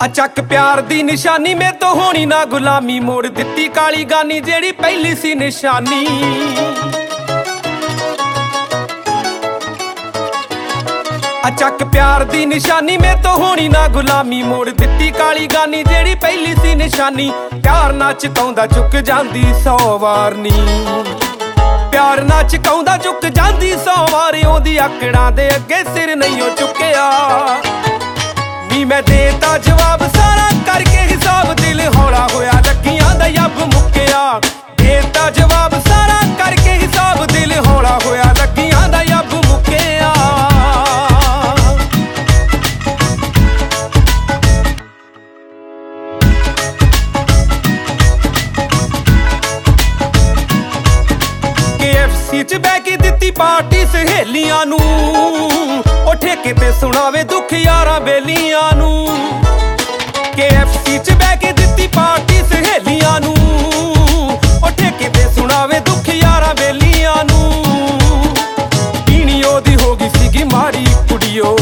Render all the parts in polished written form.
ਚੱਕ प्यार दी निशानी में तो होनी ना गुलामी मोड़ दित्ती काली गानी जेड़ी पहली सी निशानी। ਚੱਕ प्यार दी निशानी में तो होनी ना गुलामी मोड़ दित्ती काली गानी जेड़ी पहली सी निशानी। प्यार ना चकाउंदा चुक जांदी 100 वार नी, प्यार ना चकाउंदा चुक जांदी 100 वार। ओदी आकड़ां दे अगे सिर नहीं चुकिया नी मैं देता जवाब सारा करके हिसाब। दिल हौला होया लगियां दा अब मुक्किया, देता जवाब सारा करके हिसाब। दिल हौला होया लगियां दा अब मुक्किया। KFC च बह के दित्ती पार्टी सहेलियां नू, ओ ठेके ते सुनावे दुख यारां बेलियां नू। KFC च बह के दित्ती पार्टी सहेलियां नू, ओ ठेके ते सुनावे दुख यारां बेलियां नू। पीनी ओदी हो गई सीगी माड़ी कुड़ियो,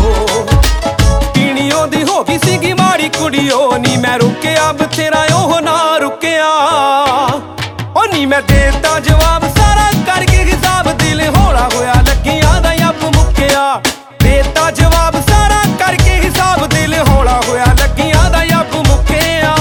पीनी ओदी हो गई सीगी माड़ी कुड़ियो। नी मैं रुकिया बथेरा ओह ना रुकिया, ओ नी मैं देता जवाब सारा करके हिसाब। दिल हौला होया लगियां दा अब मुक्किया, देता जवाब सारा करके हिसाब। दिल हौला होया लगियां दा अब मुक्किया।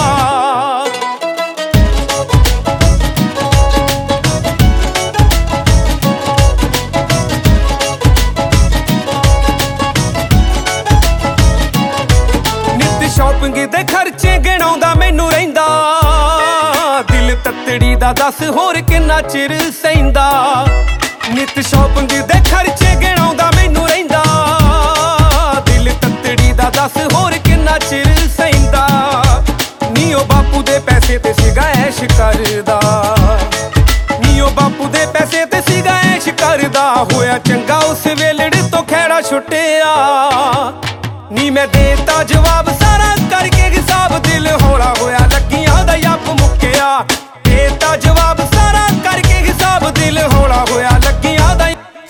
नित शॉपिंग दे खर्चे गिणाउंदा मैनू रहिंदा, दिल तत्तड़ी दा दस होर किन्ना चिर सहिंदा। नित शॉपिंग दे खर्चे गिणाउंदा मैनू रहिंदा, दिल तत्तड़ी दा दस होर किन्ना चिर सहिंदा। नी ओ बापू दे पैसे ते सीगा ऐश करदा, नी ओ बापू दे पैसे ते सीगा ऐश करदा। होया चंगा उस वेलड़े तो खैड़ा छुट्टिया, नी मैं देता जवाब सारा करके हिसाब। दिल हौला होया लगियां दा अब मुक्किया, देता जवाब सारा करके हिसाब। दिल हौला होया लगियां दा।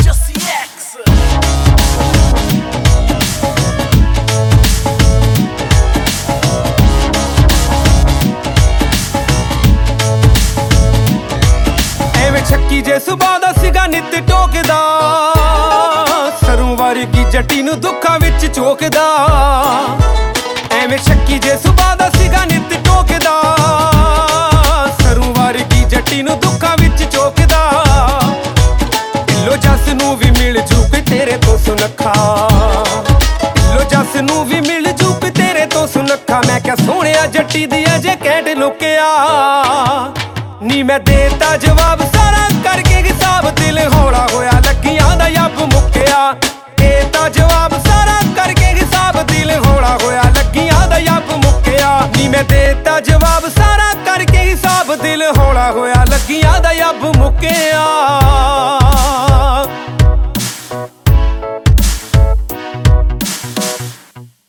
ਐਵੇਂ ਛੱਕੀ ਜੇ ਸੁਭਾ ਦਾ ਸੀਗਾ ਨਿੱਤ ਟੋਕਦਾ, ਸਰੋਂ ਵਰਗੀ ਜੱਟੀ ਨੂੰ ਦੁੱਖਾਂ ਵਿੱਚ ਝੋਕਦਾ। ਐਵੇਂ ਛੱਕੀ ਜੇ ਸੁਭਾ ਦਾ ਸੀਗਾ ਨਿੱਤ ਟੋਕਦਾ, ਸਰੋਂ ਵਰਗੀ ਜੱਟੀ ਨੂੰ ਦੁੱਖਾਂ ਵਿੱਚ ਝੋਕਦਾ। ਢਿੱਲੋਂ ਜੱਸ ਨੂੰ ਵੀ ਮਿਲ ਜੂ ਕੋਈ ਤੇਰੇ ਤੋਂ ਸੁਨੱਖਾ, ਢਿੱਲੋਂ ਜੱਸ ਨੂੰ ਵੀ ਮਿਲ ਜੂ ਕੋਈ ਤੇਰੇ ਤੋਂ ਸੁਨੱਖਾ। ਮੈਂ ਕਿਹਾ ਸੋਹਣਿਆ ਜੱਟੀ ਦੀ ਅਜੇ ਕੈਂਟ ਲੁਕਿਆ, ਨੀ ਮੈਂ ਦੇਤਾ ਜਵਾਬ ਸਾਰਾ ਕਰਕੇ ਹਿਸਾਬ। ਦਿਲ ਹੌਲਾ ਹੋਇਆ ਲਗੀਆਂ ਦਾ अब ਮੁੱਕਿਆ, ਦੇਤਾ ਜਵਾਬ ਸਾਰਾ ਕਰਕੇ ਹਿਸਾਬ। ਦਿਲ ਹੌਲਾ ਹੋਇਆ ਲਗੀਆਂ ਦਾ अब ਮੁੱਕਿਆ, ਨੀ ਮੈਂ ਦੇਤਾ ਜਵਾਬ ਸਾਰਾ ਕਰਕੇ ਹਿਸਾਬ। ਦਿਲ ਹੌਲਾ ਹੋਇਆ ਲਗੀਆਂ ਦਾ अब ਮੁੱਕਿਆ।